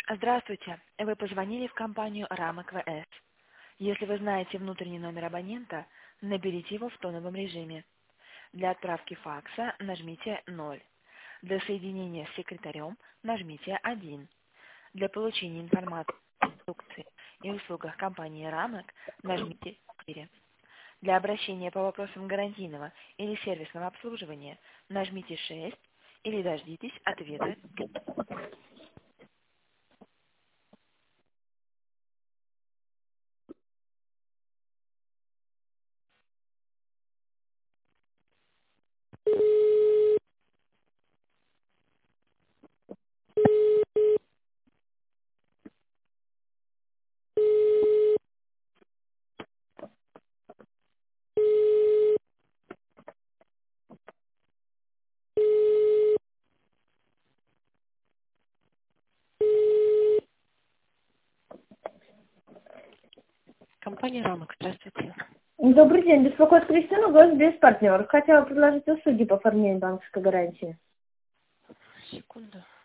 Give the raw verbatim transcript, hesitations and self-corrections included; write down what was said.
Здравствуйте. Вы позвонили в компанию Рамок ВС. Если вы знаете внутренний номер абонента, наберите его в тоновом режиме. Для отправки факса нажмите ноль. Для соединения с секретарем нажмите один. Для получения информации о продукции и услугах компании Рамок нажмите четыре. Для обращения по вопросам гарантийного или сервисного обслуживания нажмите шесть или дождитесь ответа. Компания Рамок, здравствуйте. Добрый день, беспокоит Кристина, гость без партнеров. Хотела предложить услуги по оформлению банковской гарантии. Секунду.